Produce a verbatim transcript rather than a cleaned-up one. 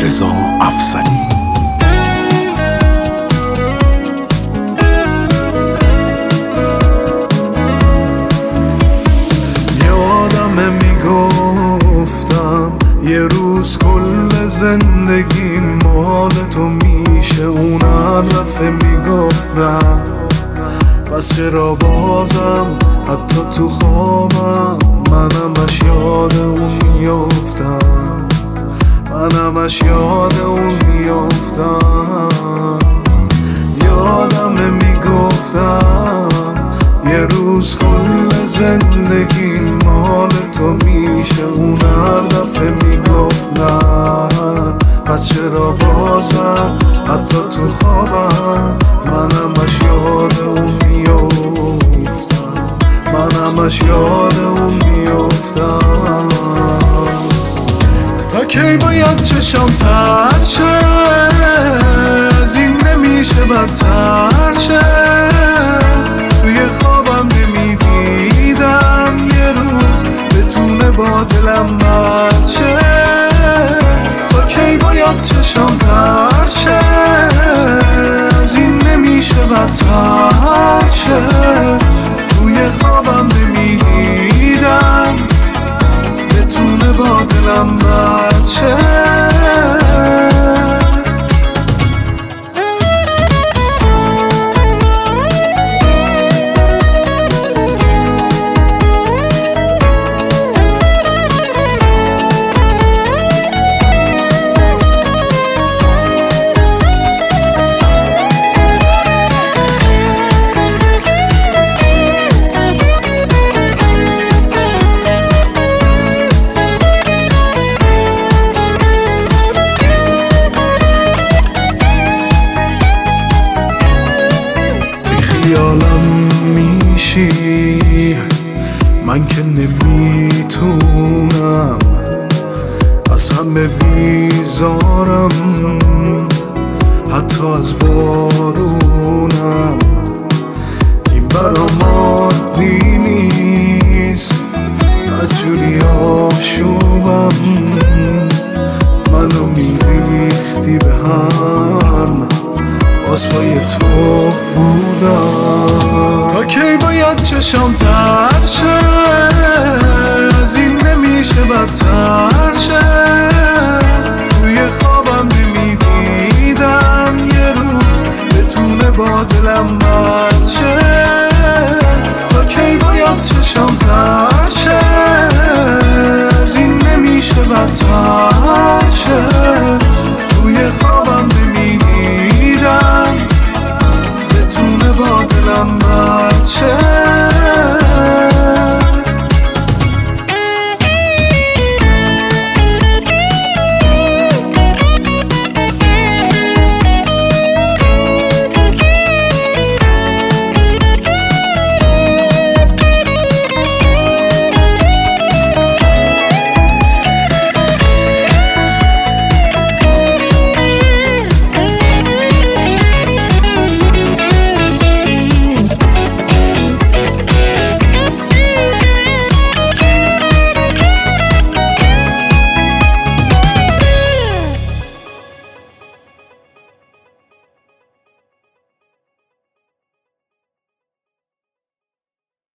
رضا افضلی. یادمه میگفتم یه روز کل زندگی مال تو میشه، اون هر دفعه میگفتم پس چرا بازم حتی تو خوابم منم اش یاد اون میافتم، منم اش یاد اون میافتم. یادمه میگفتم یه روز کل زندگی مال تو میشه، اون هر دفعه میگفتم پس چرا بازم حتی تو خوابم منم اش یاد اون میافتم، منم اش یاد اون میافتم. تا کی باید چشم تر شه، از این نمیشه بدتر شه. توی خوابم نمیدیدم یه روز بتونه با دلم بد شه. تا کی باید چشم تر شه، از این نمیشه بدتر شه. توی خوابم نمیدیدم بتونه با دلم بد شه. خیالم میشی من که نمیتونم از همه بیزارم، حتی از بارونم. این برام عادی نیست، بدجوری آشوبم منو میریختی به هم، واسه تو بودم. تا کی باید چشم تر شه، از این نمیشه بدتر شه. توی خوابم نمیدیدم یه روز بتونه با دلم بد شه.